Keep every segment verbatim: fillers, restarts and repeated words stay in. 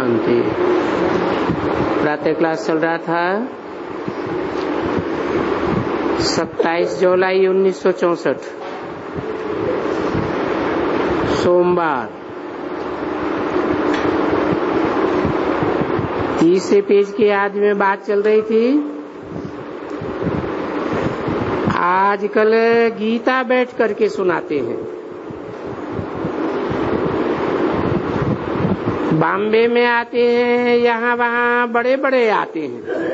शांति। प्रातः क्लास चल रहा था सत्ताईस जुलाई उन्नीस सौ चौसठ सोमवार। तीसरे पेज के आदि में बात चल रही थी। आजकल गीता बैठ करके सुनाते हैं। बॉम्बे में आते हैं, यहाँ वहाँ बड़े बड़े आते हैं,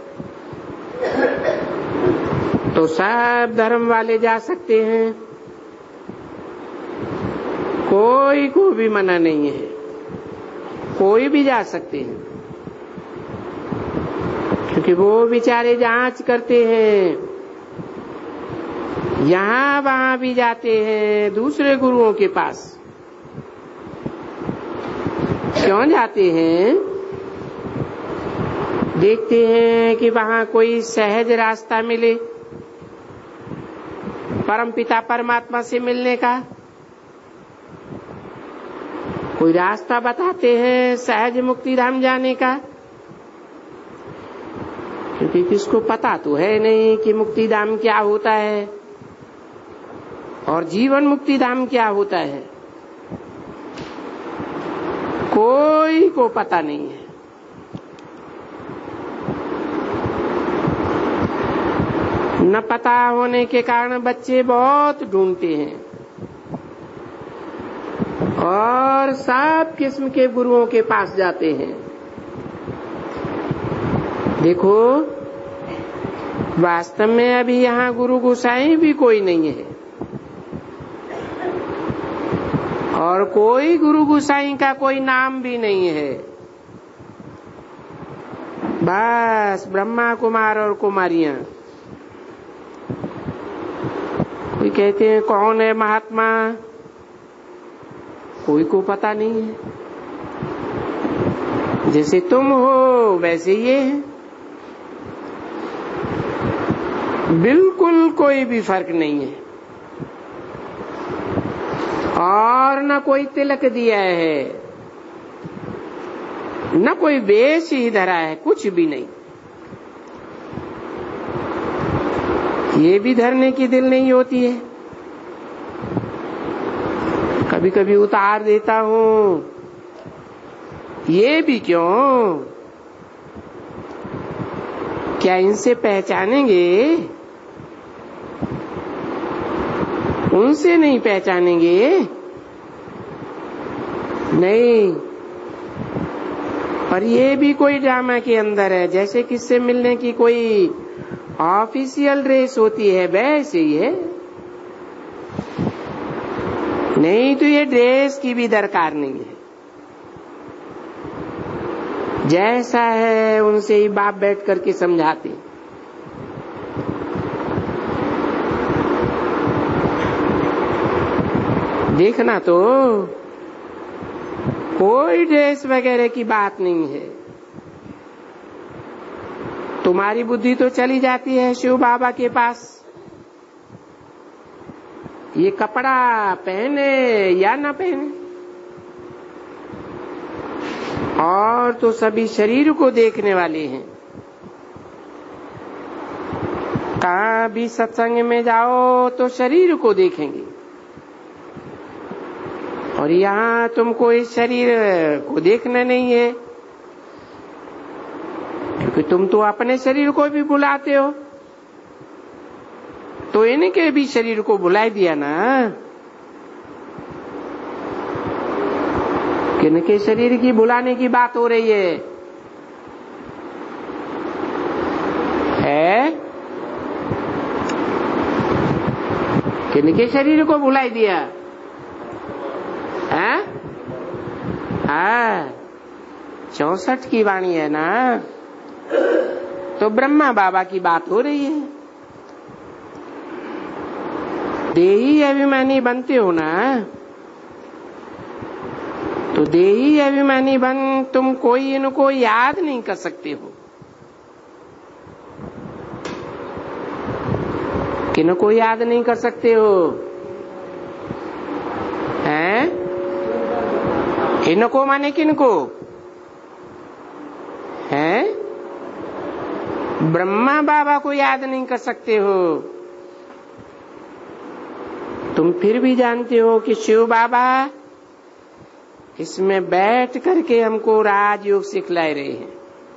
तो सब धर्म वाले जा सकते हैं, कोई को भी मना नहीं है, कोई भी जा सकते हैं, क्योंकि वो बेचारे जांच करते हैं। यहाँ वहाँ भी जाते हैं दूसरे गुरुओं के पास। क्यों जाते हैं? देखते हैं कि वहाँ कोई सहज रास्ता मिले परमपिता परमात्मा से मिलने का। कोई रास्ता बताते हैं सहज मुक्ति धाम जाने का, क्योंकि किसको पता तो है नहीं कि मुक्ति धाम क्या होता है और जीवन मुक्ति धाम क्या होता है। कोई को पता नहीं है। न पता होने के कारण बच्चे बहुत ढूंढते हैं और सब किस्म के गुरुओं के पास जाते हैं। देखो, वास्तव में अभी यहाँ गुरु गोसाई भी कोई नहीं है और कोई गुरु गोसाई का कोई नाम भी नहीं है। बस ब्रह्मा कुमार और कुमारियां। कोई कहते हैं कौन है महात्मा, कोई को पता नहीं है। जैसे तुम हो वैसे ये है, बिल्कुल कोई भी फर्क नहीं है। और न कोई तिलक दिया है, न कोई वेश ही धरा है, कुछ भी नहीं। ये भी धरने की दिल नहीं होती है। कभी कभी उतार देता हूँ, ये भी क्यों? क्या इनसे पहचानेंगे? उनसे नहीं पहचानेंगे। नहीं, पर ये भी कोई ड्रामा के अंदर है। जैसे किससे मिलने की कोई ऑफिशियल ड्रेस होती है, वैसे ही है। नहीं तो ये ड्रेस की भी दरकार नहीं है। जैसा है उनसे ही बाप बैठ करके समझाते। देखना तो कोई ड्रेस वगैरह की बात नहीं है। तुम्हारी बुद्धि तो चली जाती है शिव बाबा के पास, ये कपड़ा पहने या ना पहने। और तो सभी शरीर को देखने वाले हैं। कहाँ भी सत्संग में जाओ तो शरीर को देखेंगे, और यहाँ तुमको इस शरीर को देखना नहीं है, क्योंकि तुम तो अपने शरीर को भी बुलाते हो। तो इनके भी शरीर को बुला दिया ना। किनके शरीर की बुलाने की बात हो रही है? है? किनके शरीर को बुला दिया? है? हाँ, चौसठ की वाणी है ना, तो ब्रह्मा बाबा की बात हो रही है। देही अभिमानी बनते हो ना, तो देही अभिमानी बन तुम कोई इनको याद नहीं कर सकते हो। किनको याद नहीं कर सकते हो? हैं? इनको माने किनको? ब्रह्मा बाबा को याद नहीं कर सकते हो, तुम फिर भी जानते हो कि शिव बाबा इसमें बैठ करके हमको राजयोग सिखला रहे हैं।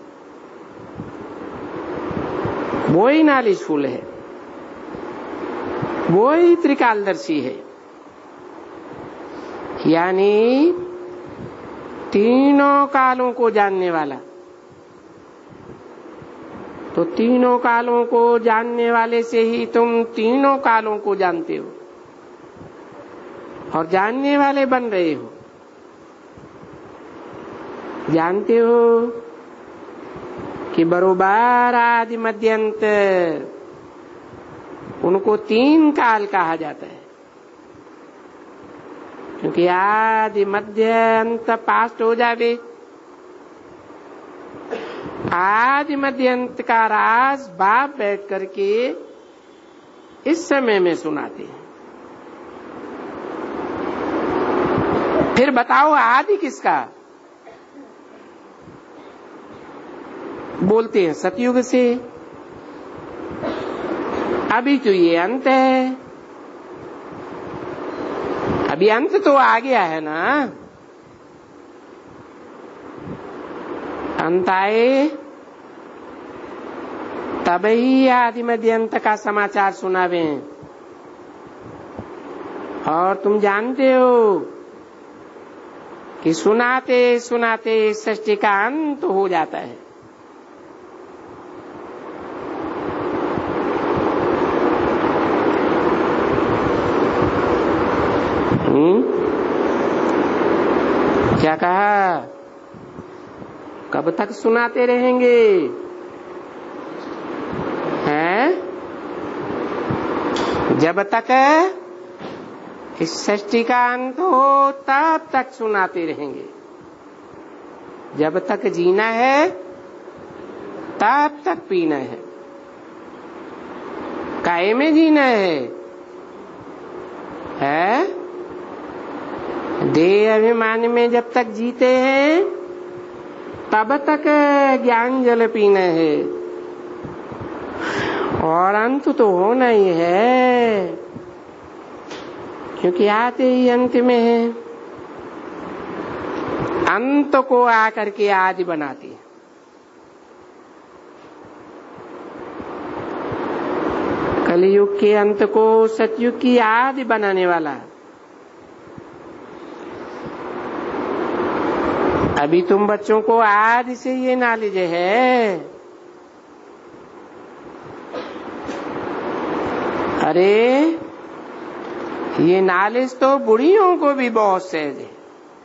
वो ही नॉलेजफुल है, वो ही त्रिकालदर्शी है, यानी तीनों कालों को जानने वाला। तो तीनों कालों को जानने वाले से ही तुम तीनों कालों को जानते हो और जानने वाले बन रहे हो। जानते हो कि बरोबर आदि मध्यंत, उनको तीन काल कहा जाता है, क्योंकि आदि मध्य अंत पास्ट हो जावे। आदि मध्य अंत का राज बाप बैठ करके इस समय में सुनाते हैं। फिर बताओ आदि किसका? बोलते हैं सतयुग से। अभी तो ये अंत है, अभी अंत तो आ गया है ना। अंत आए तब ही आदि मध्य अंत का समाचार सुनावे। और तुम जानते हो कि सुनाते सुनाते सृष्टि का अंत हो जाता है। हम्म क्या कहा? कब तक सुनाते रहेंगे? हैं? जब तक इस सृष्टि का अंत हो तब तक सुनाते रहेंगे। जब तक जीना है तब तक पीना है। काहे में जीना है? है? देह अभिमान में जब तक जीते हैं तब तक ज्ञान जल पीना है, और अंत तो होना ही है, क्योंकि आते ही अंत में है। अंत को आकर के आदि बनाती है। कलयुग के अंत को सतयुग की आदि बनाने वाला। अभी तुम बच्चों को आदि से ये नॉलेज है। अरे ये नॉलेज तो बुढ़ियों को भी बहुत सहज है।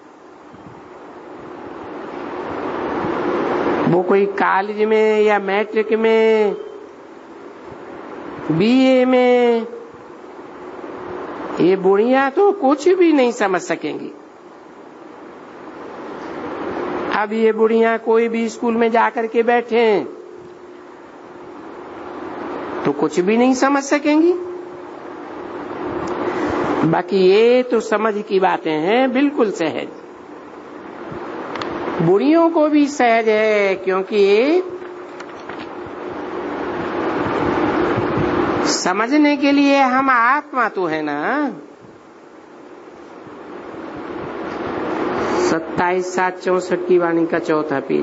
वो कोई कॉलेज में या मैट्रिक में, बीए में, ये बुढ़ियां तो कुछ भी नहीं समझ सकेंगी। अब ये बुढ़ियां कोई भी स्कूल में जाकर के बैठे तो कुछ भी नहीं समझ सकेंगी। बाकी ये तो समझ की बातें हैं, बिल्कुल सहज। बुढ़ियों को भी सहज है, क्योंकि समझने के लिए हम आत्मा तो है ना। सत्ताईस सात चौसठ की वाणी का चौथा पेज।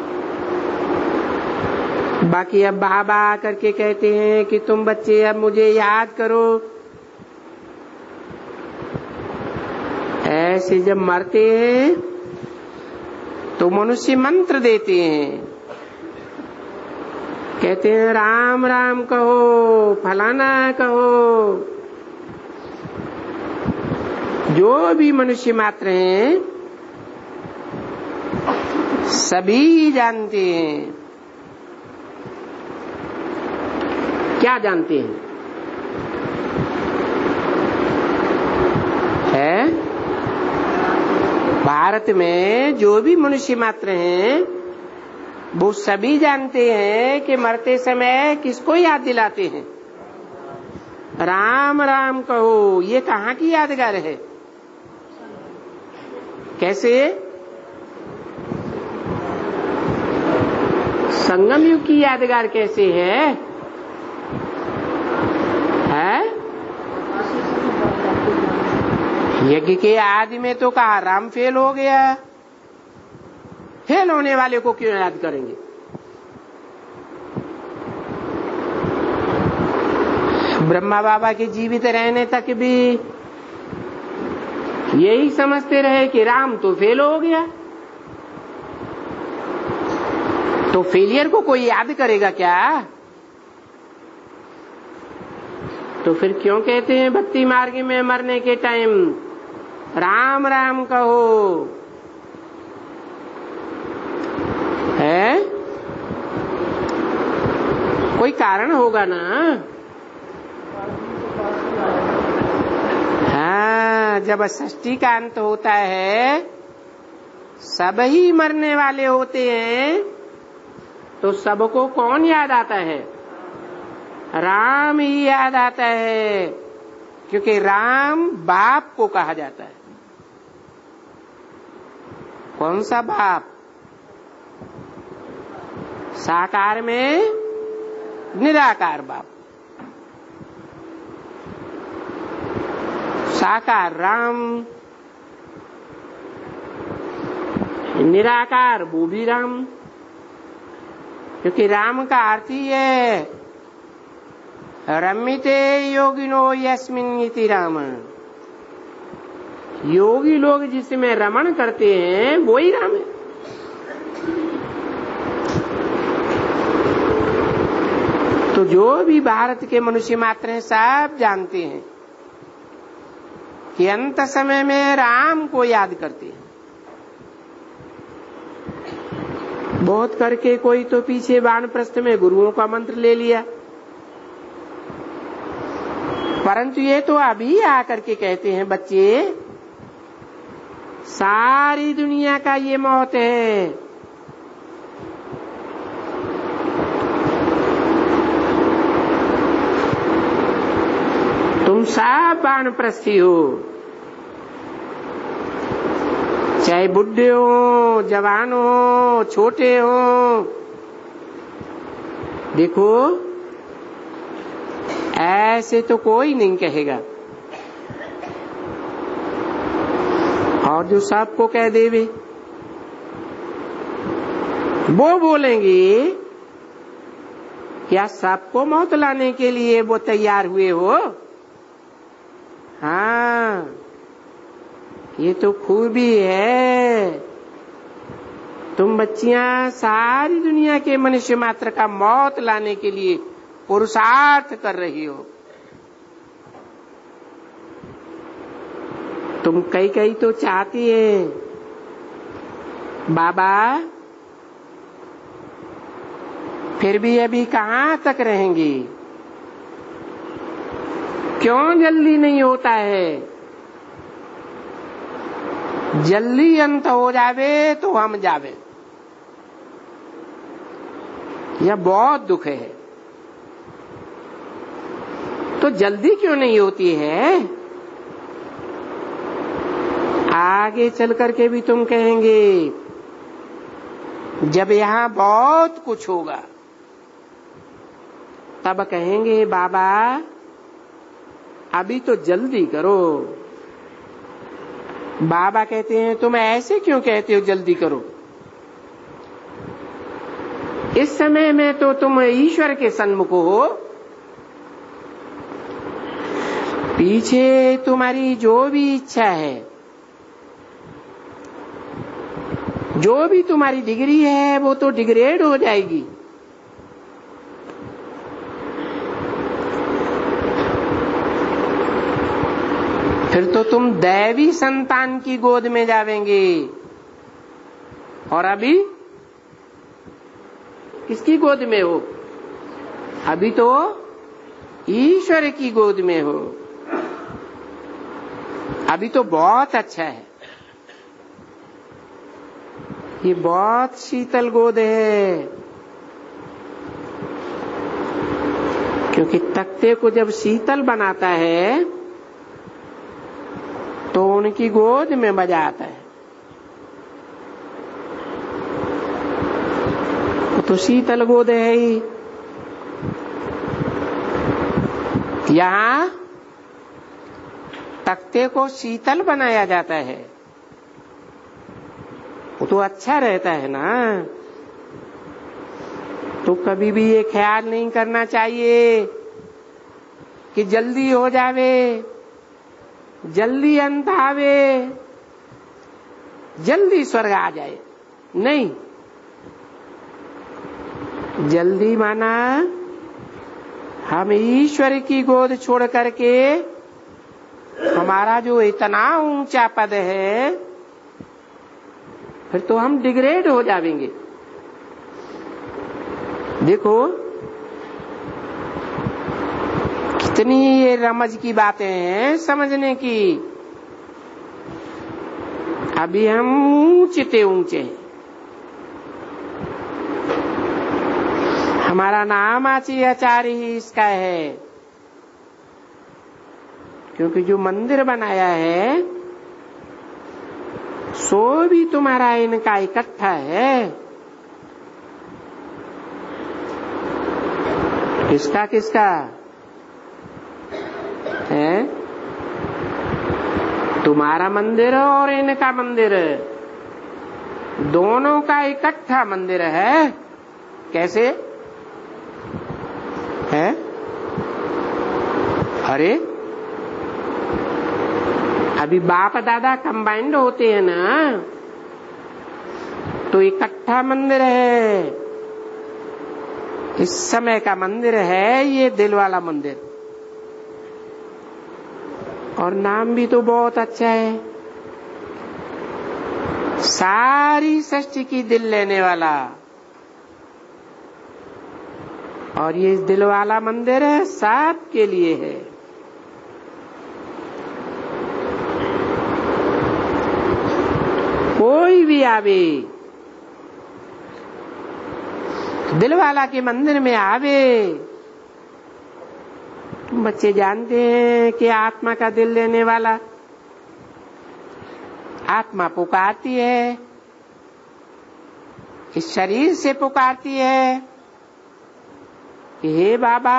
बाकी अब बाबा आकर के कहते हैं कि तुम बच्चे अब मुझे याद करो। ऐसे जब मरते हैं तो मनुष्य मंत्र देते हैं, कहते हैं राम राम कहो, फलाना कहो। जो भी मनुष्य मात्र हैं सभी जानते हैं। क्या जानते हैं? है भारत में जो भी मनुष्य मात्र हैं वो सभी जानते हैं कि मरते समय किसको याद दिलाते हैं? राम राम कहो। ये कहाँ की यादगार है? कैसे? संगम युग की यादगार कैसे है, है? यज्ञ के आदि में तो कहा राम फेल हो गया, फेल होने वाले को क्यों याद करेंगे? ब्रह्मा बाबा के जीवित रहने तक भी यही समझते रहे कि राम तो फेल हो गया, तो फेलियर को कोई याद करेगा क्या? तो फिर क्यों कहते हैं भक्ति मार्ग में मरने के टाइम राम राम कहो, है? कोई कारण होगा ना। हाँ, जब षष्ठी का अंत होता है, सब ही मरने वाले होते हैं, तो सबको कौन याद आता है? राम ही याद आता है, क्योंकि राम बाप को कहा जाता है। कौन सा बाप? साकार में निराकार बाप। साकार राम, निराकार वो भी राम, क्योंकि राम का अर्थ ही है रमिते योगिनो यस्मिन् इति राम। योगी लोग जिसमें रमण करते हैं वो ही राम है। तो जो भी भारत के मनुष्य मात्र हैं सब जानते हैं कि अंत समय में राम को याद करते हैं। बहुत करके कोई तो पीछे वानप्रस्थ में गुरुओं का मंत्र ले लिया, परंतु ये तो अभी आकर के कहते हैं बच्चे सारी दुनिया का ये मौत है। तुम सब वानप्रस्थी हो, चाहे बुढ़े हो, जवान हो, छोटे हो। देखो ऐसे तो कोई नहीं कहेगा, और जो सबको कह देवे वो बोलेंगे क्या सबको मौत लाने के लिए वो तैयार हुए हो? हाँ, ये तो खूबी है। तुम बच्चियां सारी दुनिया के मनुष्य मात्र का मौत लाने के लिए पुरुषार्थ कर रही हो। तुम कई कई तो चाहती है बाबा, फिर भी अभी कहाँ तक रहेंगी? क्यों जल्दी नहीं होता है? जल्दी अंत हो जावे तो हम जावे, यह बहुत दुख है। तो जल्दी क्यों नहीं होती है? आगे चल करके भी तुम कहेंगे जब यहाँ बहुत कुछ होगा तब कहेंगे बाबा अभी तो जल्दी करो। बाबा कहते हैं तुम ऐसे क्यों कहते हो जल्दी करो? इस समय में तो तुम ईश्वर के सन्मुख हो, पीछे तुम्हारी जो भी इच्छा है, जो भी तुम्हारी डिग्री है वो तो डिग्रेड हो जाएगी। फिर तो तुम दैवी संतान की गोद में जावेंगे, और अभी किसकी गोद में हो? अभी तो ईश्वर की गोद में हो। अभी तो बहुत अच्छा है, ये बहुत शीतल गोद है, क्योंकि तख्ते को जब शीतल बनाता है तो उनकी गोद में मजा आता है। तो शीतल गोद है ही। यहां तख्ते को शीतल बनाया जाता है, वो तो अच्छा रहता है ना। तो कभी भी ये ख्याल नहीं करना चाहिए कि जल्दी हो जावे, जल्दी अंत आवे, जल्दी स्वर्ग आ जाए। नहीं, जल्दी माना हम ईश्वर की गोद छोड़ करके हमारा जो इतना ऊंचा पद है, फिर तो हम डिग्रेड हो जाएंगे। देखो कितनी ये रमज की बातें हैं समझने की। अभी हम ऊंचे ऊंचे हैं। हमारा नाम आची आचार्य ही इसका है, क्योंकि जो मंदिर बनाया है सो भी तुम्हारा इनका इकट्ठा है। किसका किसका है? तुम्हारा मंदिर और इनका मंदिर, दोनों का इकट्ठा मंदिर है। कैसे है? अरे अभी बाप दादा कंबाइंड होते हैं ना, तो इकट्ठा मंदिर है। इस समय का मंदिर है ये दिल वाला मंदिर, और नाम भी तो बहुत अच्छा है, सारी सृष्टि की दिल लेने वाला। और ये दिल वाला मंदिर है सबके लिए है। कोई भी आवे दिल वाला के मंदिर में आवे। बच्चे जानते हैं कि आत्मा का दिल लेने वाला आत्मा पुकारती है, इस शरीर से पुकारती है कि हे बाबा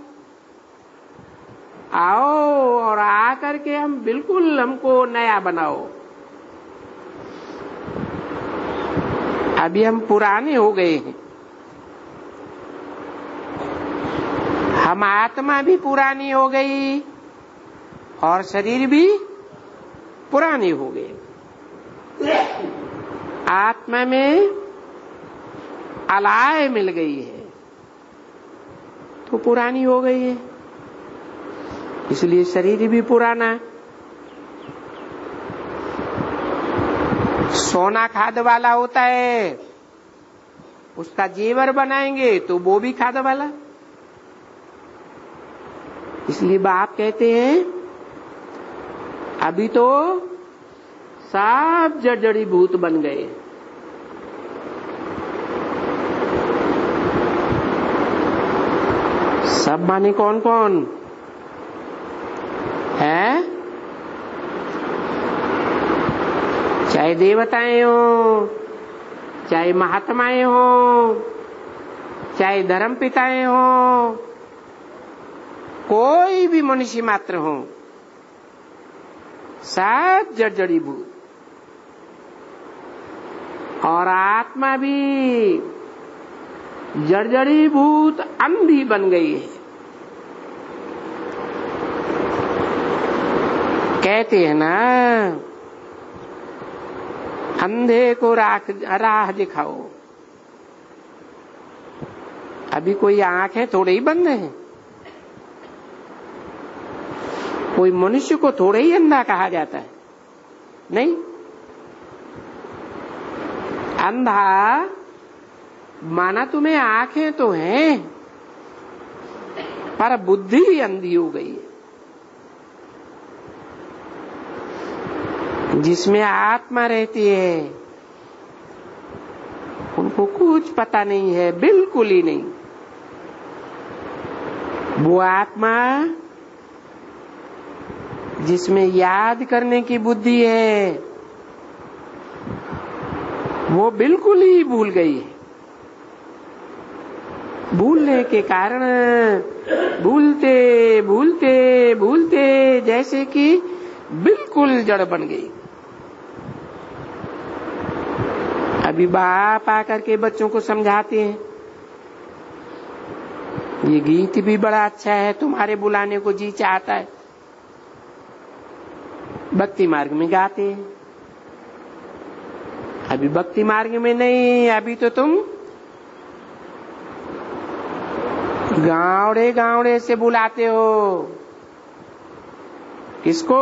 आओ और आकर के हम बिल्कुल हमको नया बनाओ। अभी हम पुराने हो गए हैं, हम आत्मा भी पुरानी हो गई और शरीर भी पुरानी हो गई। आत्मा में अलाय मिल गई है तो पुरानी हो गई है, इसलिए शरीर भी पुराना। सोना खाद वाला होता है, उसका जेवर बनाएंगे तो वो भी खाद वाला। इसलिए बाप कहते हैं अभी तो सब जड़ी भूत बन गए। सब माने कौन कौन है? चाहे देवताएं हो, चाहे महात्माएं हो, चाहे धर्म पिताएं हो, कोई भी मनुष्य मात्र हो, सब जड़ी भूत। और आत्मा भी जड़ी भूत अंधी बन गई है। कहते हैं ना अंधे को राख राह दिखाओ। अभी कोई आंखें थोड़े ही बंद हैं, कोई मनुष्य को थोड़े ही अंधा कहा जाता है। नहीं, अंधा माना तुम्हें आंखें तो हैं पर बुद्धि ही अंधी हो गई है। जिसमें आत्मा रहती है उनको कुछ पता नहीं है, बिल्कुल ही नहीं। वो आत्मा जिसमें याद करने की बुद्धि है वो बिल्कुल ही भूल गई है। भूलने के कारण भूलते भूलते भूलते जैसे कि बिल्कुल जड़ बन गई। अभी बाप आकर के बच्चों को समझाते हैं, ये गीत भी बड़ा अच्छा है, तुम्हारे बुलाने को जी चाहता है। भक्ति मार्ग में गाते हैं, अभी भक्ति मार्ग में नहीं, अभी तो तुम गावड़े गावड़े से बुलाते हो। किसको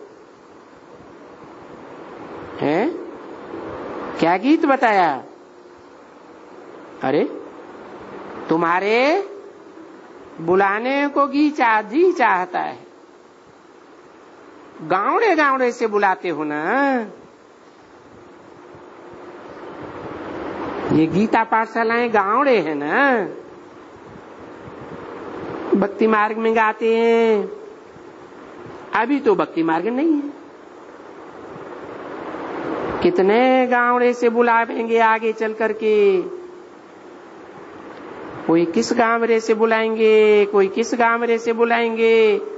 है? क्या गीत बताया? अरे तुम्हारे बुलाने को जी चाह जी चाहता है, गावड़े गावड़े से बुलाते हो ना। ये गीता पाठशालाएं गावड़े है ना, भक्ति मार्ग में गाते हैं। अभी तो भक्ति मार्ग नहीं है, कितने गावड़े से बुलाएंगे आगे चल करके। कोई किस गावड़े से बुलाएंगे, कोई किस गावड़े से बुलाएंगे।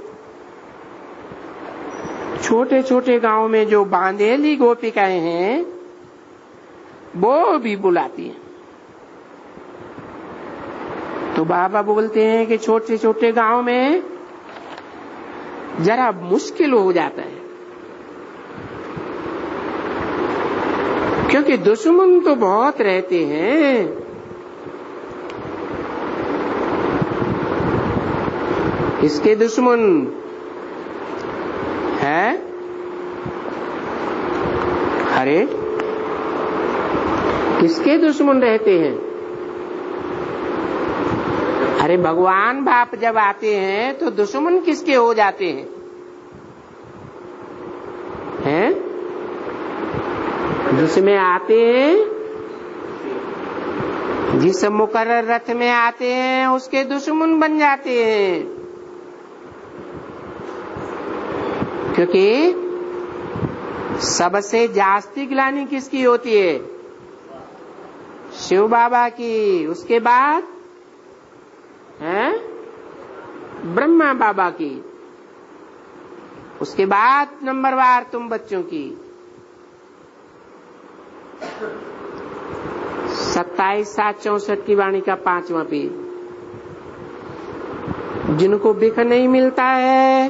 छोटे छोटे गांव में जो बांदेली गोपिकाएं हैं वो भी बुलाती हैं। तो बाबा बोलते हैं कि छोटे छोटे गांव में जरा मुश्किल हो जाता है, क्योंकि दुश्मन तो बहुत रहते हैं। इसके दुश्मन है, अरे किसके दुश्मन रहते हैं? अरे भगवान बाप जब आते हैं तो दुश्मन किसके हो जाते हैं? हैं? जिसमें आते हैं, जिस मुकर्रर रथ में आते हैं उसके दुश्मन बन जाते हैं। क्योंकि सबसे जास्ती ग्लानि किसकी होती है? शिव बाबा की। उसके बाद है ब्रह्मा बाबा की। उसके बाद नंबरवार तुम बच्चों की। सत्ताईस सात चौसठ की वाणी का पांचवा पेज। जिनको बिख नहीं मिलता है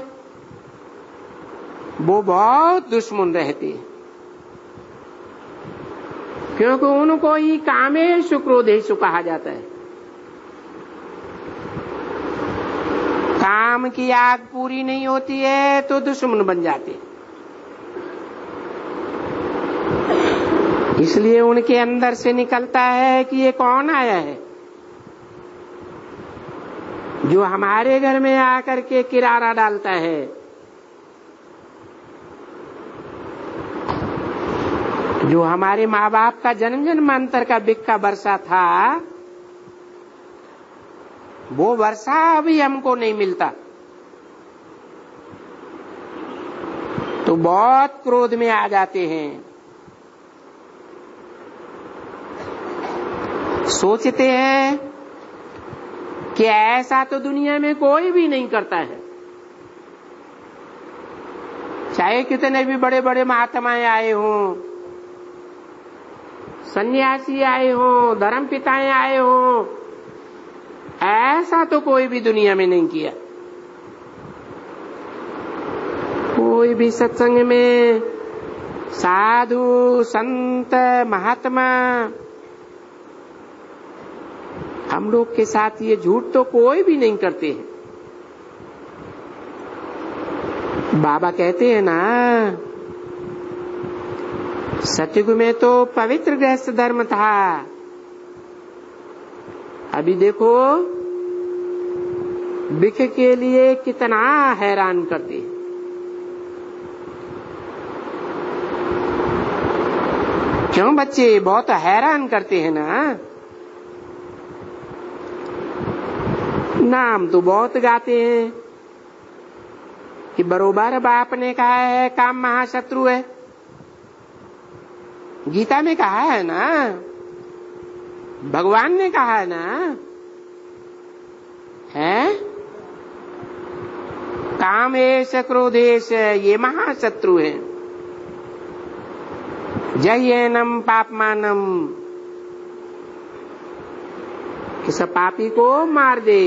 वो बहुत दुश्मन रहते हैं, क्योंकि उनको ही कामेशु क्रोधेशु कहा जाता है। काम की आग पूरी नहीं होती है तो दुश्मन बन जाते। इसलिए उनके अंदर से निकलता है कि ये कौन आया है जो हमारे घर में आकर के किरारा डालता है। जो हमारे माँ बाप का जन्म जन्मांतर का बिक का वर्षा था, वो वर्षा अभी हमको नहीं मिलता, तो बहुत क्रोध में आ जाते हैं। सोचते हैं कि ऐसा तो दुनिया में कोई भी नहीं करता है। चाहे कितने भी बड़े बड़े महात्माएं आए हों, सन्यासी आए हों, धर्म पिताएं आए हों, ऐसा तो कोई भी दुनिया में नहीं किया। कोई भी सत्संग में साधु संत महात्मा, हम लोग के साथ ये झूठ तो कोई भी नहीं करते हैं। बाबा कहते हैं ना, सतयुग में तो पवित्र गृहस्थ धर्म था, अभी देखो बिख के लिए कितना हैरान करते हैं। क्यों बच्चे बहुत हैरान करते हैं ना? नाम तो बहुत गाते हैं कि बरोबर बाप ने कहा है काम महाशत्रु है। गीता में कहा है ना, भगवान ने कहा है ना, हैं? कामेश क्रोधेश ये महाशत्रु हैं। जह्येनम पापमानम, इस पापी को मार दे।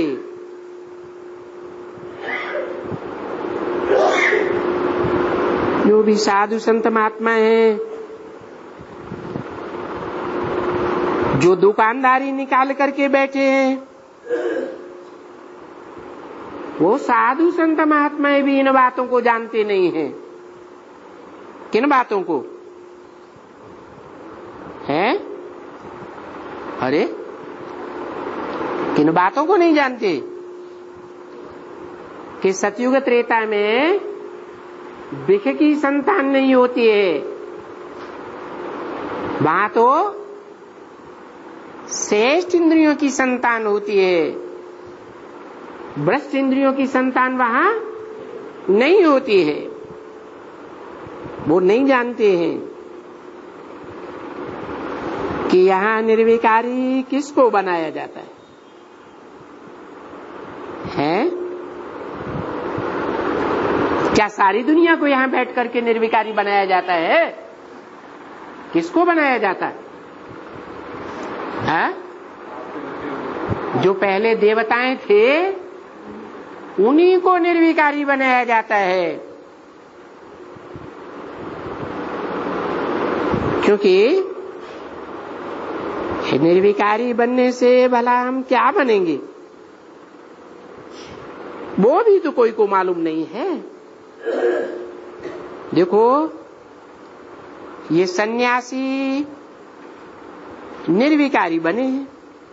जो भी साधु संत महात्मा हैं, जो दुकानदारी निकाल करके बैठे हैं, वो साधु संत महात्मा भी इन बातों को जानते नहीं हैं। किन बातों को है? अरे किन बातों को नहीं जानते कि सतयुग त्रेता में विख की संतान नहीं होती है, वहां तो श्रेष्ठ इंद्रियों की संतान होती है। भ्रष्ट इंद्रियों की संतान वहां नहीं होती है। वो नहीं जानते हैं कि यहां निर्विकारी किसको बनाया जाता है, है? क्या सारी दुनिया को यहां बैठ करके निर्विकारी बनाया जाता है? किसको बनाया जाता है? है? जो पहले देवताएं थे उन्हीं को निर्विकारी बनाया जाता है, क्योंकि निर्विकारी बनने से भला हम क्या बनेंगे, वो भी तो कोई को मालूम नहीं है। देखो ये सन्यासी निर्विकारी बने हैं,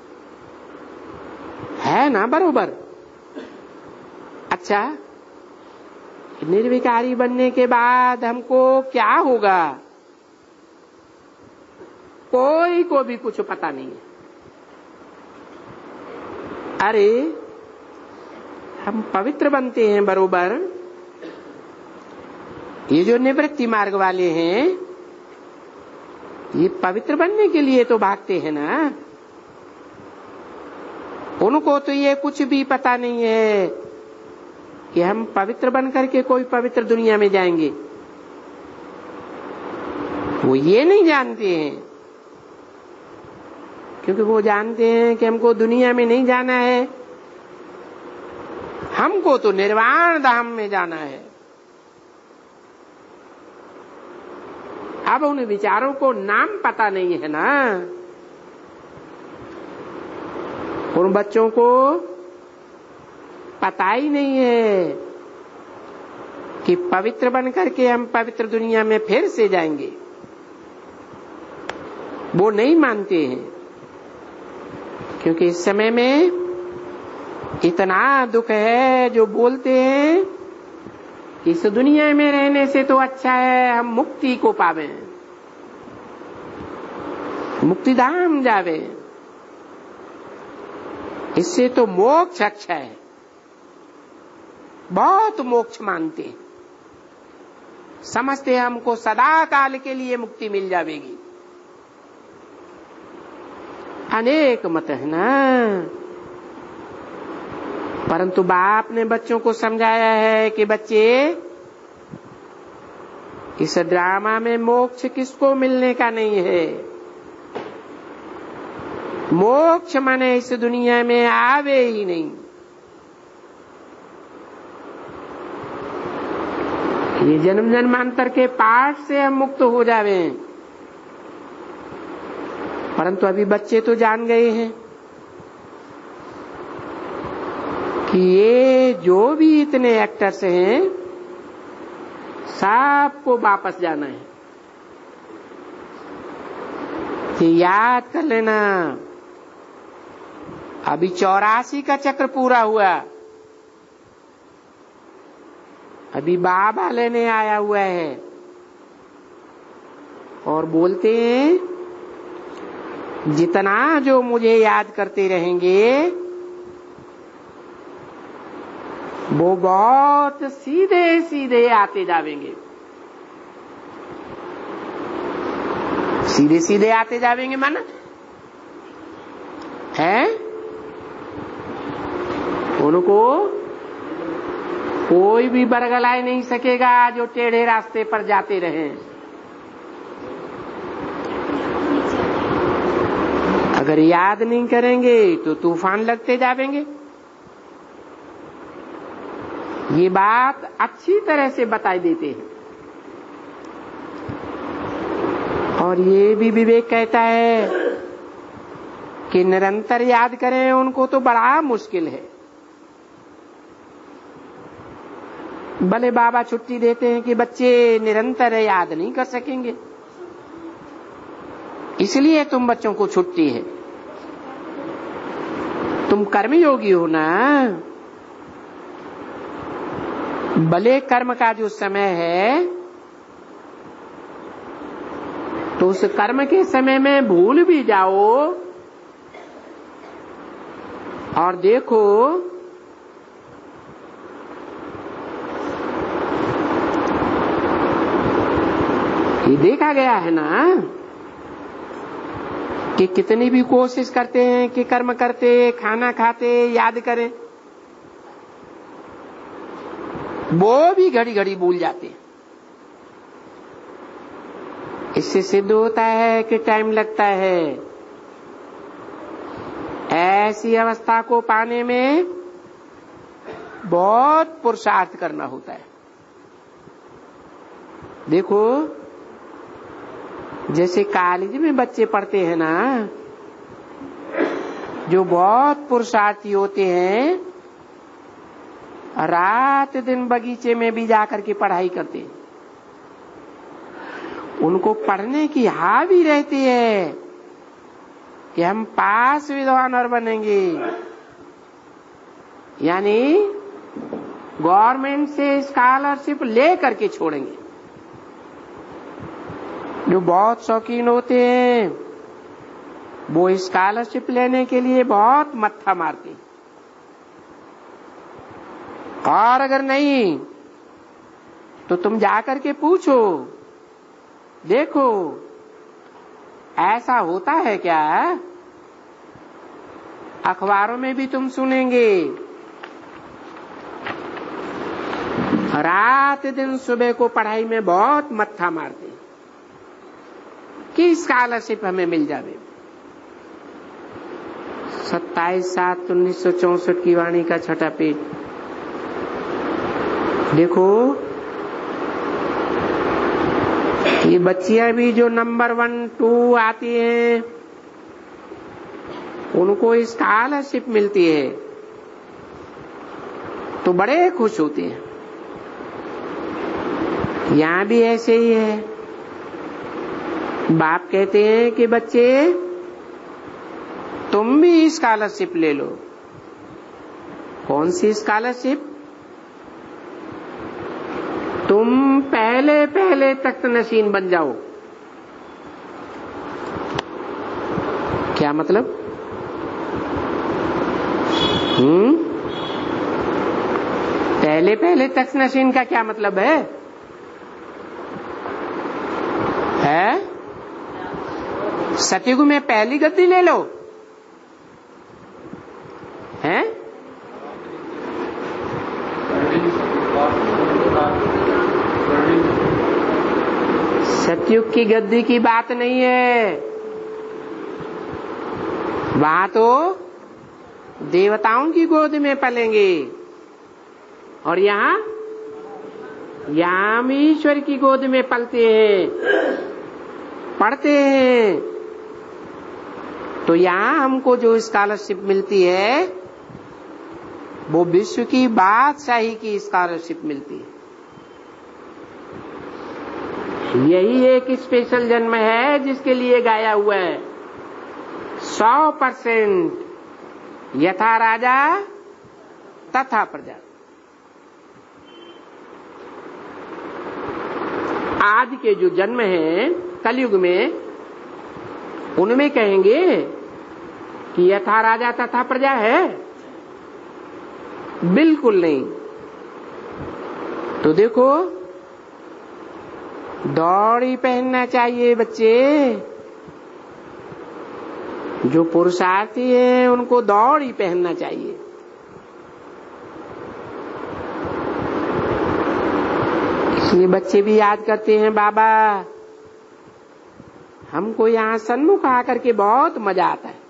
है ना बरोबर? अच्छा, निर्विकारी बनने के बाद हमको क्या होगा, कोई को भी कुछ पता नहीं है। अरे हम पवित्र बनते हैं बरोबर, ये जो निवृत्ति मार्ग वाले हैं ये पवित्र बनने के लिए तो भागते हैं ना। उनको तो ये कुछ भी पता नहीं है कि हम पवित्र बन करके कोई पवित्र दुनिया में जाएंगे, वो ये नहीं जानते हैं, क्योंकि वो जानते हैं कि हमको दुनिया में नहीं जाना है, हमको तो निर्वाण धाम में जाना है। अब उन विचारों को नाम पता नहीं है ना। उन बच्चों को पता ही नहीं है कि पवित्र बन करके हम पवित्र दुनिया में फिर से जाएंगे, वो नहीं मानते हैं। क्योंकि इस समय में इतना दुख है, जो बोलते हैं इस दुनिया में रहने से तो अच्छा है हम मुक्ति को पावे, मुक्ति धाम जावे, इससे तो मोक्ष अच्छा है, बहुत मोक्ष मानते हैं, समझते हैं हमको सदा काल के लिए मुक्ति मिल जाएगी। अनेक मत है ना, परंतु बाप ने बच्चों को समझाया है कि बच्चे इस ड्रामा में मोक्ष किसको मिलने का नहीं है, मोक्ष माने इस दुनिया में आवे ही नहीं। ये जन्म जन्मांतर के पाठ से हम मुक्त हो जावे, परंतु अभी बच्चे तो जान गए हैं कि ये जो भी इतने एक्टर्स हैं सबको वापस जाना है। ये याद कर लेना, अभी चौरासी का चक्र पूरा हुआ, अभी बाबा लेने आया हुआ है और बोलते हैं जितना जो मुझे याद करते रहेंगे वो बहुत सीधे सीधे आते जावेंगे, सीधे सीधे आते जावेंगे माना है। उनको कोई भी बरगलाए नहीं सकेगा जो टेढ़े रास्ते पर जाते रहे। अगर याद नहीं करेंगे तो तूफान लगते जाएंगे। ये बात अच्छी तरह से बताई देते हैं। और ये भी विवेक कहता है कि निरंतर याद करें उनको तो बड़ा मुश्किल है। भले बाबा छुट्टी देते हैं कि बच्चे निरंतर याद नहीं कर सकेंगे, इसलिए तुम बच्चों को छुट्टी है। तुम कर्मयोगी हो ना, भले कर्म का जो समय है तो उस कर्म के समय में भूल भी जाओ और देखो ये देखा गया है ना कि कितनी भी कोशिश करते हैं कि कर्म करते, खाना खाते याद करें, वो भी घड़ी घड़ी भूल जाते हैं। इससे सिद्ध होता है कि टाइम लगता है। ऐसी अवस्था को पाने में बहुत पुरुषार्थ करना होता है। देखो जैसे कॉलेज में बच्चे पढ़ते हैं ना, जो बहुत पुरुषार्थी होते हैं, रात दिन बगीचे में भी जाकर के पढ़ाई करते हैं। उनको पढ़ने की हावी रहती है कि हम पास विद्वान और बनेंगे, यानी गवर्नमेंट से स्कॉलरशिप ले करके छोड़ेंगे। जो बहुत शौकीन होते हैं वो स्कॉलरशिप लेने के लिए बहुत मत्था मारते हैं। और अगर नहीं तो तुम जाकर के पूछो, देखो ऐसा होता है क्या। अखबारों में भी तुम सुनेंगे, रात दिन सुबह को पढ़ाई में बहुत मत्था मारते हैं कि स्कॉलरशिप हमें मिल जावे। सत्ताईस सात उन्नीस सौ चौसठ की वाणी का छठा पेज देखो। ये बच्चियां भी जो नंबर वन टू आती हैं उनको स्कॉलरशिप मिलती है तो बड़े खुश होते हैं। यहाँ भी ऐसे ही है। बाप कहते हैं कि बच्चे तुम भी स्कॉलरशिप ले लो। कौन सी स्कॉलरशिप? तुम पहले पहले तख्त नशीन बन जाओ। क्या मतलब? हम्म पहले पहले तख्त नशीन का क्या मतलब है? है सतयुग में पहली गद्दी ले लो। हैं? सतयुग की गद्दी की बात नहीं है। वहां तो देवताओं की गोद में पलेंगे और यहाँ यहाँ हम ईश्वर की गोद में पलते हैं, पढ़ते हैं। तो यहाँ हमको जो स्कॉलरशिप मिलती है वो विश्व की बादशाही की स्कॉलरशिप मिलती है। यही एक स्पेशल जन्म है जिसके लिए गाया हुआ है सौ परसेंट यथा राजा तथा प्रजा। आज के जो जन्म है कलयुग में, उनमें कहेंगे कि यथा राजा तथा प्रजा है? बिल्कुल नहीं। तो देखो दौड़ी पहनना चाहिए बच्चे। जो पुरुषार्थी हैं उनको दौड़ी पहनना चाहिए। ये बच्चे भी याद करते हैं, बाबा हमको यहाँ सन्मुख आकर के बहुत मजा आता है।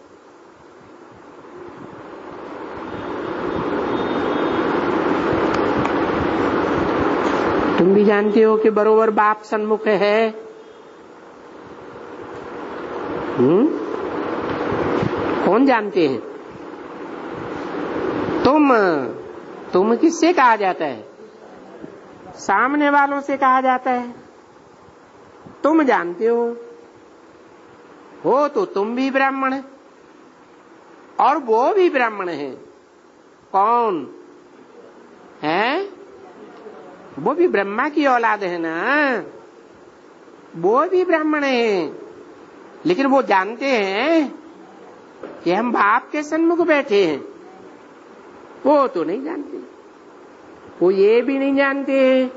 तुम भी जानते हो कि बरोबर बाप सन्मुख है। हम्म कौन जानते हैं? तुम तुम किससे कहा जाता है? सामने वालों से कहा जाता है। तुम जानते हो हो तो तुम भी ब्राह्मण है और वो भी ब्राह्मण है। कौन है? वो भी ब्रह्मा की औलाद है ना, वो भी ब्राह्मण है। लेकिन वो जानते हैं कि हम बाप के सन्मुख बैठे हैं। वो तो नहीं जानते। वो ये भी नहीं जानते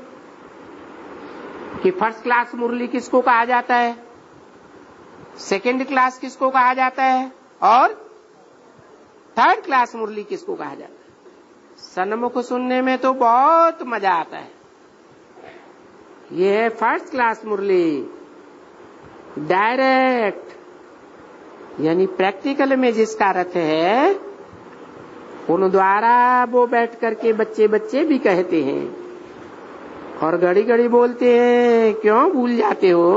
कि फर्स्ट क्लास मुरली किसको कहा जाता है, सेकंड क्लास किसको कहा जाता है और थर्ड क्लास मुरली किसको कहा जाता है। सन्मुख सुनने में तो बहुत मजा आता है। ये है फर्स्ट क्लास मुरली, डायरेक्ट, यानी प्रैक्टिकल में जिसका रथ है उन द्वारा वो बैठ करके बच्चे बच्चे भी कहते हैं और घड़ी घड़ी बोलते हैं। क्यों भूल जाते हो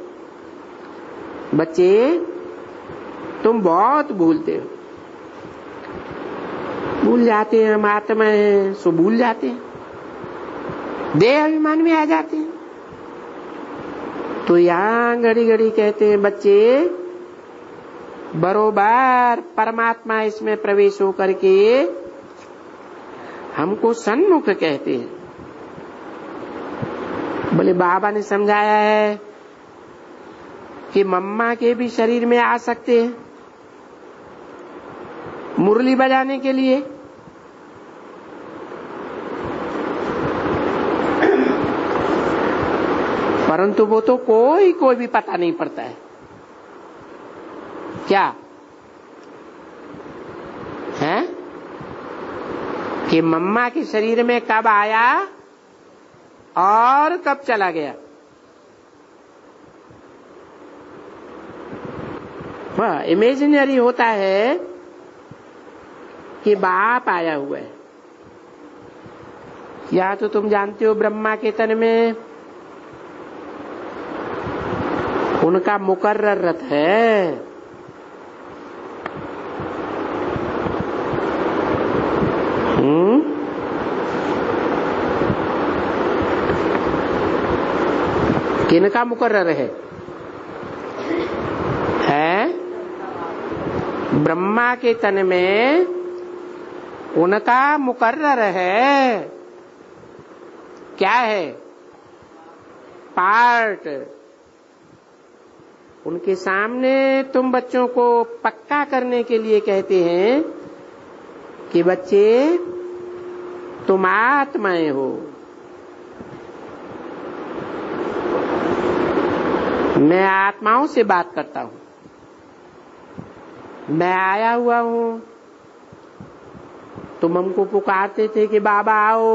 बच्चे? तुम बहुत भूलते हो। भूल जाते हैं, हम आत्मा है सो भूल जाते हैं, देह अभिमान में आ जाते हैं। तो यहाँ घड़ी घड़ी कहते हैं बच्चे बरोबर परमात्मा इसमें प्रवेश होकर के हमको सन्मुख कहते हैं। बोले बाबा ने समझाया है कि मम्मा के भी शरीर में आ सकते हैं मुरली बजाने के लिए। परंतु वो तो कोई कोई भी पता नहीं पड़ता है। क्या है कि मम्मा के शरीर में कब आया और कब चला गया। वह इमेजिनरी होता है कि बाप आया हुआ है। या तो तुम जानते हो ब्रह्मा के तन में उनका मुकर्रर रथ है। हम्म किनका मुकर्रर है? है ब्रह्मा के तन में उनका मुकर्रर है। क्या है? पार्ट। उनके सामने तुम बच्चों को पक्का करने के लिए कहते हैं कि बच्चे तुम आत्माएं हो, मैं आत्माओं से बात करता हूं, मैं आया हुआ हूं। तुम हमको पुकारते थे कि बाबा आओ,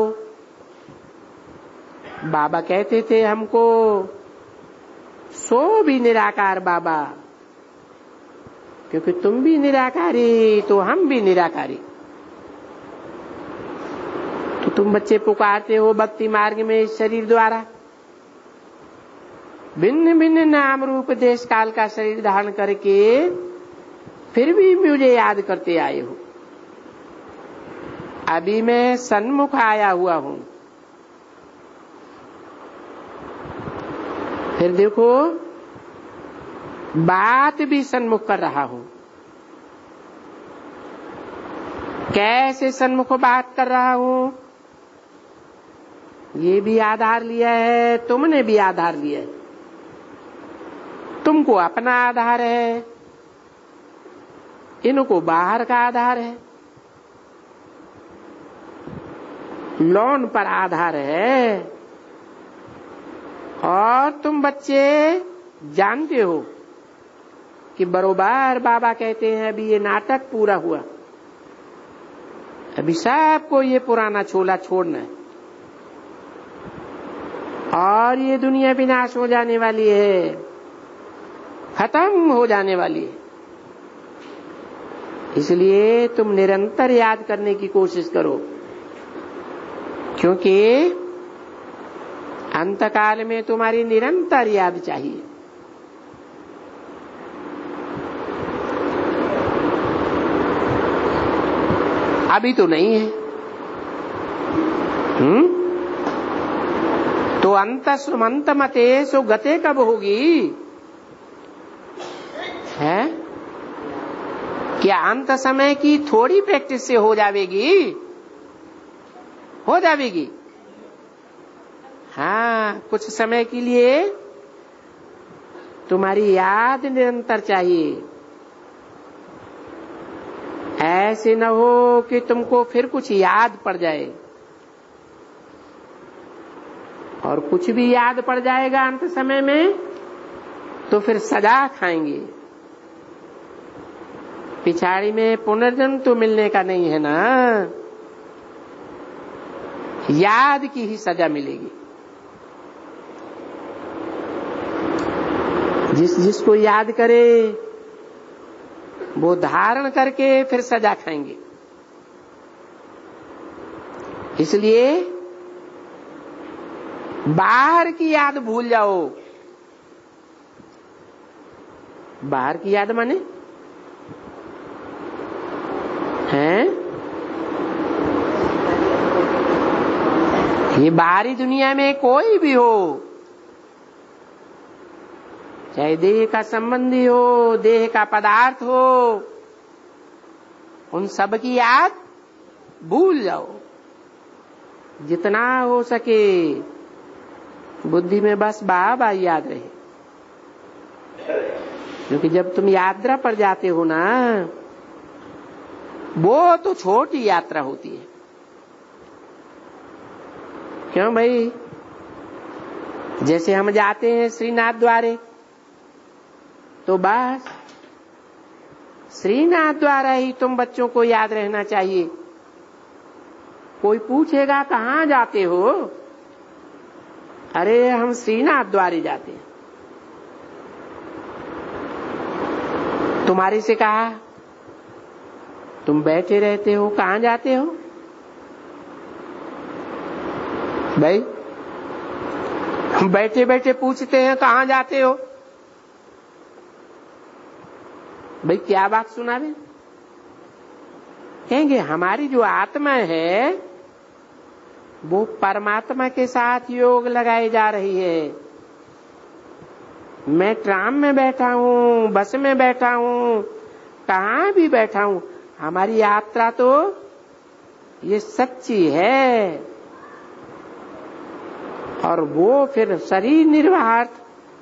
बाबा कहते थे हमको सो भी निराकार बाबा, क्योंकि तुम भी निराकारी तो हम भी निराकारी। तो तुम बच्चे पुकारते हो भक्ति मार्ग में इस शरीर द्वारा, भिन्न भिन्न नाम रूप देश काल का शरीर धारण करके फिर भी मुझे याद करते आए हो। अभी मैं सन्मुख आया हुआ हूं। फिर देखो बात भी सन्मुख कर रहा हूं। कैसे सन्मुख बात कर रहा हूं? ये भी आधार लिया है, तुमने भी आधार लिया है। तुमको अपना आधार है, इनको बाहर का आधार है, लोन पर आधार है। और तुम बच्चे जानते हो कि बरोबर बाबा कहते हैं अभी ये नाटक पूरा हुआ, अभी सबको ये पुराना छोला छोड़ना है। और ये दुनिया विनाश हो जाने वाली है, खत्म हो जाने वाली है। इसलिए तुम निरंतर याद करने की कोशिश करो, क्योंकि अंतकाल में तुम्हारी निरंतर याद चाहिए। अभी तो नहीं है। हम्म तो अंत सुमंत मते सो गते कब होगी है? क्या अंत समय की थोड़ी प्रैक्टिस से हो जाएगी? हो जाएगी। हाँ, कुछ समय के लिए तुम्हारी याद निरंतर चाहिए। ऐसे न हो कि तुमको फिर कुछ याद पड़ जाए, और कुछ भी याद पड़ जाएगा अंत समय में तो फिर सजा खाएंगे। पिछाड़ी में पुनर्जन्म तो मिलने का नहीं है ना, याद की ही सजा मिलेगी। जिस जिसको याद करे वो धारण करके फिर सजा खाएंगे। इसलिए बाहर की याद भूल जाओ। बाहर की याद माने हैं? ये बाहरी दुनिया में कोई भी हो, चाहे देह का संबंधी हो, देह का पदार्थ हो, उन सब की याद भूल जाओ। जितना हो सके बुद्धि में बस बाबा याद रहे। क्योंकि जब तुम यात्रा पर जाते हो ना, वो तो छोटी यात्रा होती है। क्यों भाई? जैसे हम जाते हैं श्रीनाथ द्वारे, तो बस श्रीनाथ द्वारा ही तुम बच्चों को याद रहना चाहिए। कोई पूछेगा कहाँ जाते हो? अरे हम श्रीनाथ द्वारे जाते हैं। तुम्हारे से कहा तुम बैठे रहते हो, कहाँ जाते हो भाई? हम बैठे बैठे पूछते हैं कहाँ जाते हो भाई? क्या बात सुनावे? कहेंगे हमारी जो आत्मा है वो परमात्मा के साथ योग लगाए जा रही है। मैं ट्राम में बैठा हूँ, बस में बैठा हूँ, कहाँ भी बैठा हूँ, हमारी यात्रा तो ये सच्ची है। और वो फिर शरीर निर्वाहार्थ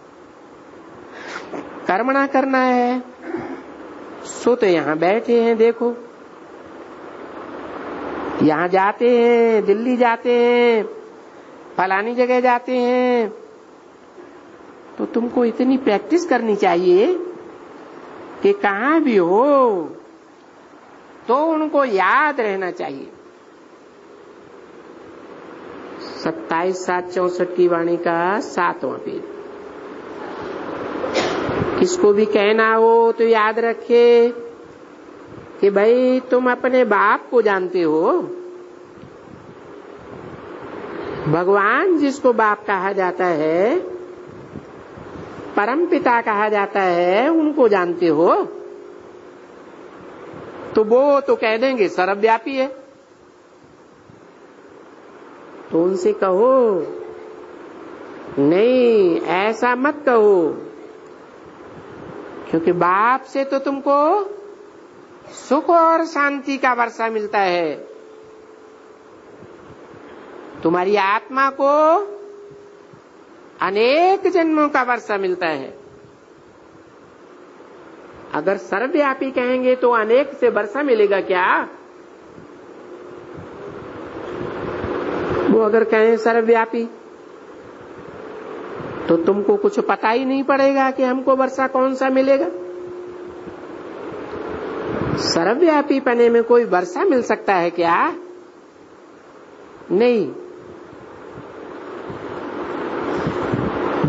कर्मणा करना है। सो तो यहाँ बैठे हैं, देखो यहाँ जाते हैं, दिल्ली जाते हैं, फलानी जगह जाते हैं, तो तुमको इतनी प्रैक्टिस करनी चाहिए कि कहाँ भी हो तो उनको याद रहना चाहिए। सत्ताईस सात चौसठ की वाणी का सातवां पेज। किसको भी कहना हो तो याद रखे कि भाई तुम अपने बाप को जानते हो। भगवान जिसको बाप कहा जाता है, परम पिता कहा जाता है, उनको जानते हो। तो वो तो कह देंगे सर्वव्यापी है। तो उनसे कहो नहीं, ऐसा मत कहो, क्योंकि बाप से तो तुमको सुख और शांति का वर्षा मिलता है। तुम्हारी आत्मा को अनेक जन्मों का वर्षा मिलता है। अगर सर्वव्यापी कहेंगे तो अनेक से वर्षा मिलेगा क्या? वो अगर कहें सर्वव्यापी तो तुमको कुछ पता ही नहीं पड़ेगा कि हमको वर्षा कौन सा मिलेगा। सर्वव्यापी पने में कोई वर्षा मिल सकता है क्या? नहीं।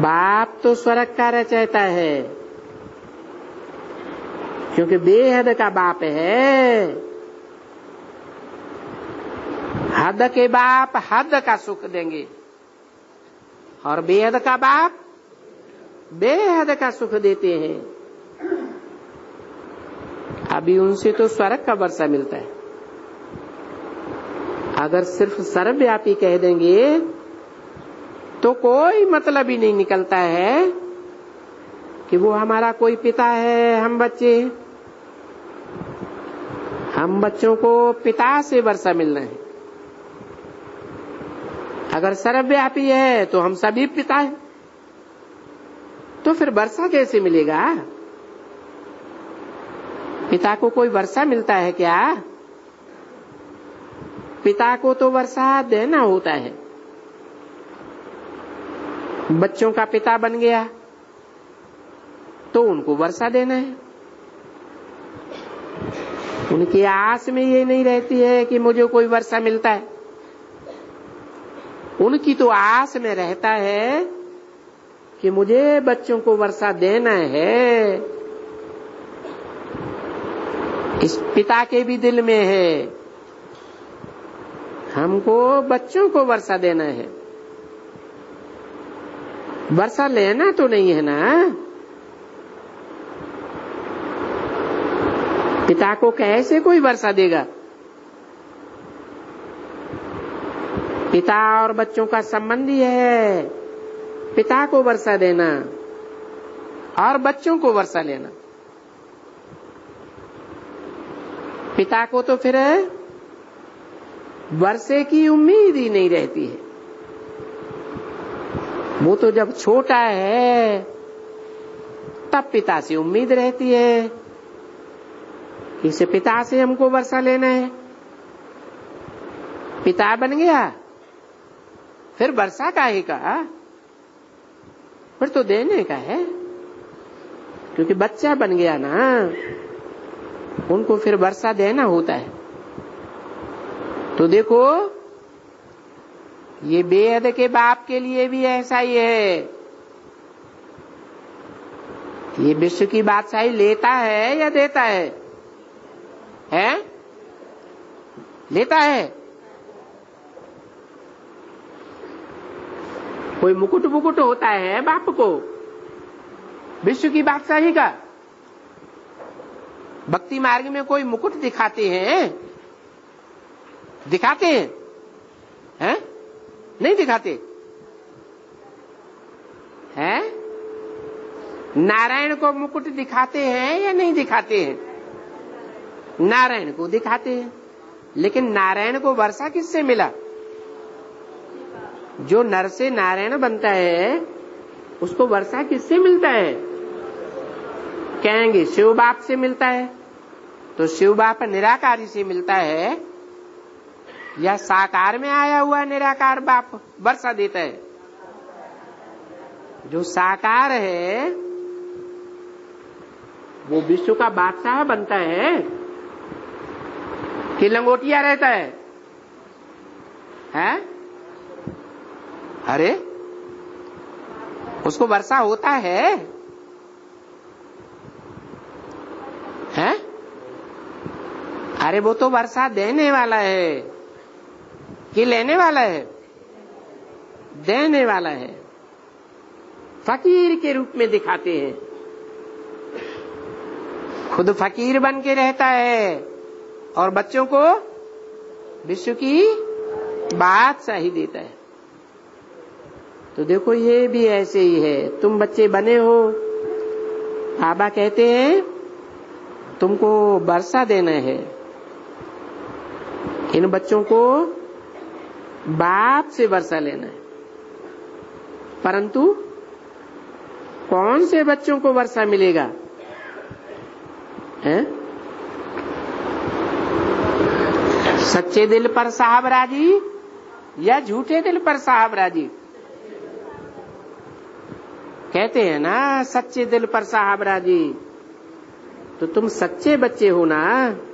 बाप तो स्वर्ग का रचयिता है, क्योंकि बेहद का बाप है। हद के बाप हद का सुख देंगे और बेहद का बाप बेहद का सुख देते हैं। अभी उनसे तो स्वर्ग का वर्षा मिलता है। अगर सिर्फ सर्वव्यापी कह देंगे तो कोई मतलब ही नहीं निकलता है कि वो हमारा कोई पिता है, हम बच्चे। हम बच्चों को पिता से वर्षा मिलना है। अगर सर्वव्यापी है तो हम सभी पिता हैं, तो फिर वर्षा कैसे मिलेगा? पिता को कोई वर्षा मिलता है क्या? पिता को तो वर्षा देना होता है। बच्चों का पिता बन गया तो उनको वर्षा देना है। उनकी आस में ये नहीं रहती है कि मुझे कोई वर्षा मिलता है। उनकी तो आस में रहता है कि मुझे बच्चों को वर्षा देना है। इस पिता के भी दिल में है, हमको बच्चों को वर्षा देना है। वर्षा लेना तो नहीं है ना। पिता को कैसे कोई वर्षा देगा? पिता और बच्चों का संबंध ही है पिता को वर्षा देना और बच्चों को वर्षा लेना। पिता को तो फिर वर्षे की उम्मीद ही नहीं रहती है। वो तो जब छोटा है तब पिता से उम्मीद रहती है कि इसे पिता से हमको वर्षा लेना है। पिता बन गया फिर वर्षा काहे का? फिर तो देने का है, क्योंकि बच्चा बन गया ना, उनको फिर वर्षा देना होता है। तो देखो, ये बेहद के बाप के लिए भी ऐसा ही है। ये विश्व की बादशाही लेता है या देता है? हैं? लेता है। कोई मुकुट मुकुट होता है बाप को विश्व की बादशाही का? भक्ति मार्ग में कोई मुकुट दिखाते हैं? दिखाते हैं? हैं? नहीं दिखाते हैं? नारायण को मुकुट दिखाते हैं या नहीं दिखाते हैं? नारायण को दिखाते हैं, लेकिन नारायण को वर्षा किससे मिला? जो नर से नारायण बनता है उसको वर्षा किससे मिलता है? कहेंगे शिव बाप से मिलता है। तो शिव बाप निराकारी से मिलता है या साकार में आया हुआ निराकार बाप वर्षा देता है? जो साकार है वो विश्व का बादशाह बनता है कि लंगोटिया रहता है? हैं? अरे उसको वर्षा होता है? हैं? अरे वो तो वर्षा देने वाला है कि लेने वाला है? देने वाला है। फकीर के रूप में दिखाते हैं। खुद फकीर बन के रहता है और बच्चों को विश्व की बादशाही देता है। तो देखो, ये भी ऐसे ही है। तुम बच्चे बने हो, बाबा कहते हैं तुमको वर्षा देना है। इन बच्चों को बाप से वर्षा लेना है। परंतु कौन से बच्चों को वर्षा मिलेगा? हैं? सच्चे दिल पर साहब राजी या झूठे दिल पर साहब राजी? कहते हैं ना सच्चे दिल पर साहब राजी। तो तुम सच्चे बच्चे हो ना,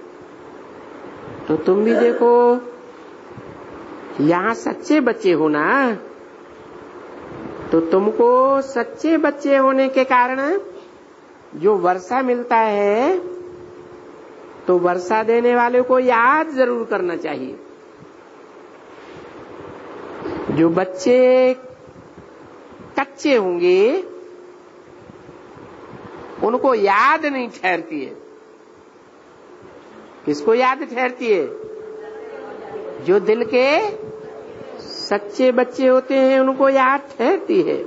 तो तुम भी देखो यहाँ सच्चे बच्चे हो ना, तो तुमको सच्चे बच्चे होने के कारण जो वर्षा मिलता है तो वर्षा देने वाले को याद जरूर करना चाहिए। जो बच्चे कच्चे होंगे उनको याद नहीं ठहरती है। किसको याद ठहरती है? जो दिल के सच्चे बच्चे होते हैं उनको याद ठहरती है।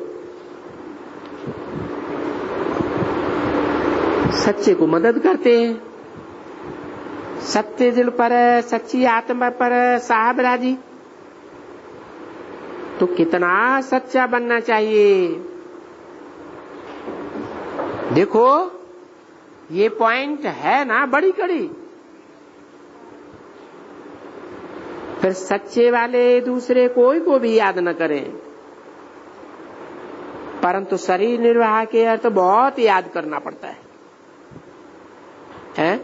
सच्चे को मदद करते हैं। सत्य दिल पर, सच्ची आत्मा पर साहब राजी। तो कितना सच्चा बनना चाहिए। देखो ये पॉइंट है ना बड़ी कड़ी। फिर सच्चे वाले दूसरे कोई को भी याद न करें, परंतु शरीर निर्वाह के अर्थ बहुत याद करना पड़ता है, है?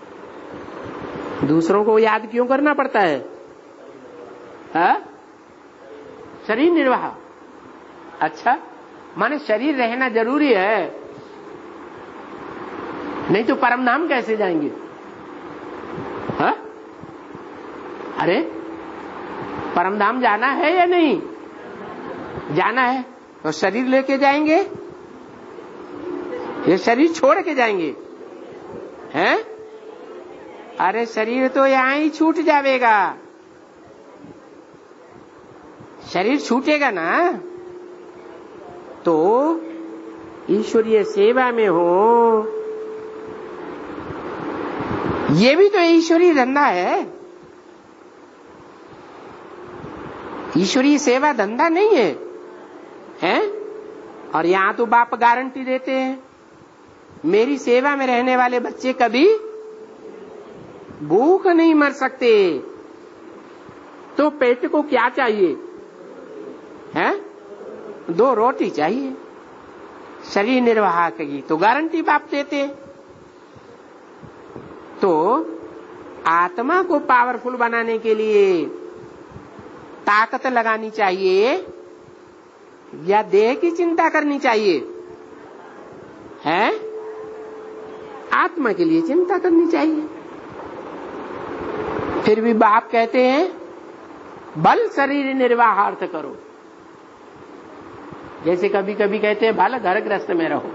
दूसरों को याद क्यों करना पड़ता है? है? शरीर निर्वाह। अच्छा, माने शरीर रहना जरूरी है, नहीं तो परम धाम कैसे जाएंगे? है? अरे परम धाम जाना है या नहीं? जाना है तो शरीर लेके जाएंगे, ये शरीर छोड़ के जाएंगे? हैं? अरे शरीर तो यहां ही छूट जाएगा। शरीर छूटेगा ना तो ईश्वरीय सेवा में हो, ये भी तो ईश्वरीय धंधा है। ईश्वरीय सेवा धंधा नहीं है, हैं? और यहां तो बाप गारंटी देते हैं, मेरी सेवा में रहने वाले बच्चे कभी भूख नहीं मर सकते। तो पेट को क्या चाहिए? हैं? दो रोटी चाहिए। शरीर निर्वाह की तो गारंटी बाप देते हैं। तो आत्मा को पावरफुल बनाने के लिए ताकत लगानी चाहिए या देह की चिंता करनी चाहिए? है? आत्मा के लिए चिंता करनी चाहिए। फिर भी बाप कहते हैं बल शरीर निर्वाह अर्थ करो। जैसे कभी कभी कहते हैं भला घर गृहस्थ में रहो,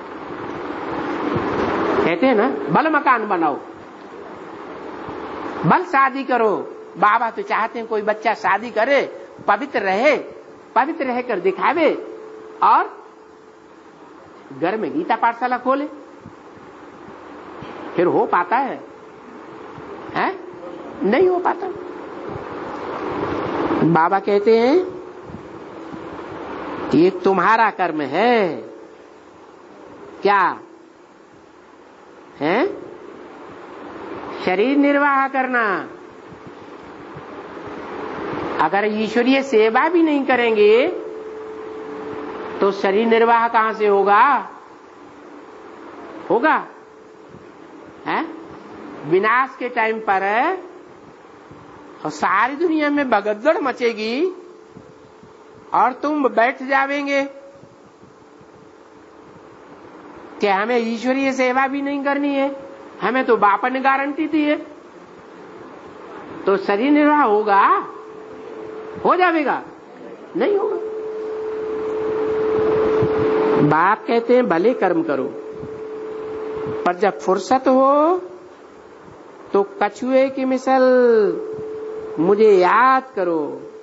कहते हैं ना बल मकान बनाओ, बल शादी करो। बाबा तो चाहते हैं कोई बच्चा शादी करे, पवित्र रहे, पवित्र रहकर दिखावे और घर में गीता पाठशाला खोले। फिर हो पाता है? हैं? नहीं हो पाता। बाबा कहते हैं ये तुम्हारा कर्म है। क्या है? शरीर निर्वाह करना। अगर ईश्वरीय सेवा भी नहीं करेंगे तो शरीर निर्वाह कहां से होगा? होगा है? विनाश के टाइम पर और सारी दुनिया में भगदड़ मचेगी और तुम बैठ जावेंगे कि हमें ईश्वरीय सेवा भी नहीं करनी है, हमें तो बापा ने गारंटी दी है। तो शरीर निर्वाह होगा? हो जाएगा? नहीं होगा। बाप कहते हैं भले कर्म करो, पर जब फुर्सत हो तो कछुए की मिसल मुझे याद करो।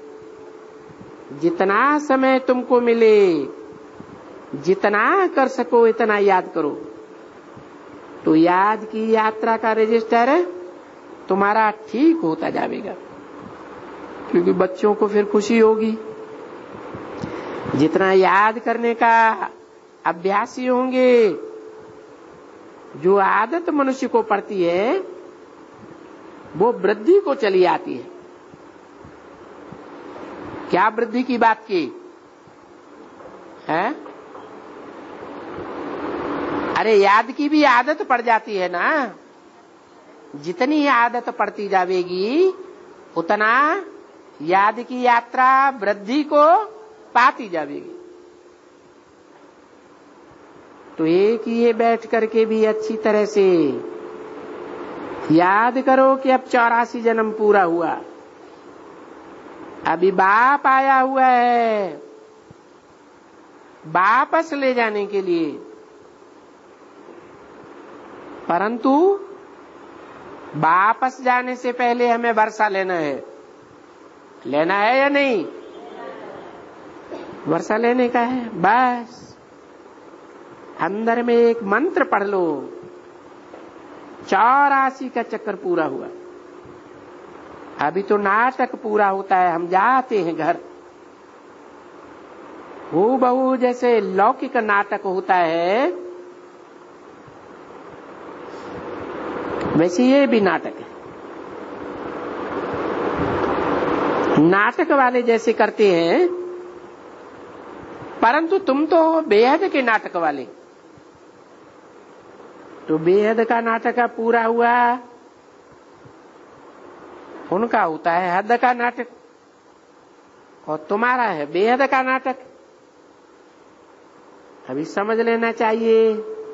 जितना समय तुमको मिले, जितना कर सको इतना याद करो। तो याद की यात्रा का रजिस्टर तुम्हारा ठीक होता जाएगा, क्योंकि बच्चों को फिर खुशी होगी। जितना याद करने का अभ्यासी होंगे, जो आदत मनुष्य को पड़ती है वो वृद्धि को चली आती है। क्या वृद्धि की बात की है? अरे याद की भी आदत पड़ जाती है ना। जितनी आदत पड़ती जाएगी उतना याद की यात्रा वृद्धि को पाती जाएगी। तो एक ये बैठ करके भी अच्छी तरह से याद करो कि अब चौरासी जन्म पूरा हुआ, अभी बाप आया हुआ है वापस ले जाने के लिए, परंतु वापस जाने से पहले हमें वर्षा लेना है। लेना है या नहीं? वर्षा लेने का है। बस अंदर में एक मंत्र पढ़ लो, चौरासी का चक्कर पूरा हुआ। अभी तो नाटक पूरा होता है, हम जाते हैं घर, वो बहु जैसे लौकिक नाटक होता है वैसे ये भी नाटक है। नाटक वाले जैसे करते हैं, परंतु तुम तो बेहद के नाटक वाले। तो बेहद का नाटक पूरा हुआ, उनका होता है हद का नाटक, और तुम्हारा है बेहद का नाटक। अभी समझ लेना चाहिए,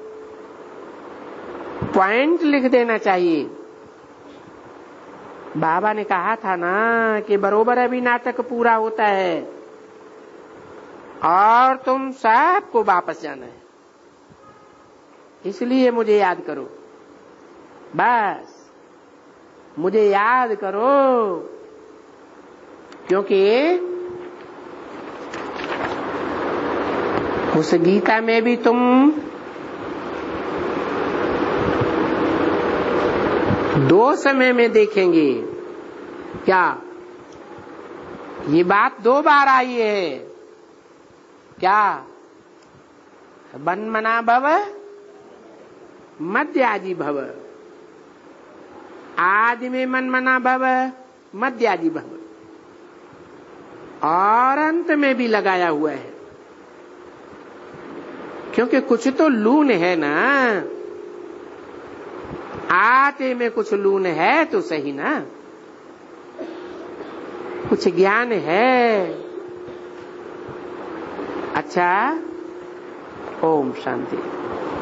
पॉइंट लिख देना चाहिए। बाबा ने कहा था ना कि बरोबर अभी नाटक पूरा होता है और तुम सबको वापस जाना है, इसलिए मुझे याद करो। बस मुझे याद करो, क्योंकि उस गीता में भी तुम दो समय में देखेंगे। क्या ये बात दो बार आई है? क्या? वनमना भव मध्याजी भव। आदि में मनमना भव मध्याजी भव, और अंत में भी लगाया हुआ है, क्योंकि कुछ तो लून है ना, आटे में कुछ लून है तो सही ना, कुछ ज्ञान है। अच्छा, ओम शांति।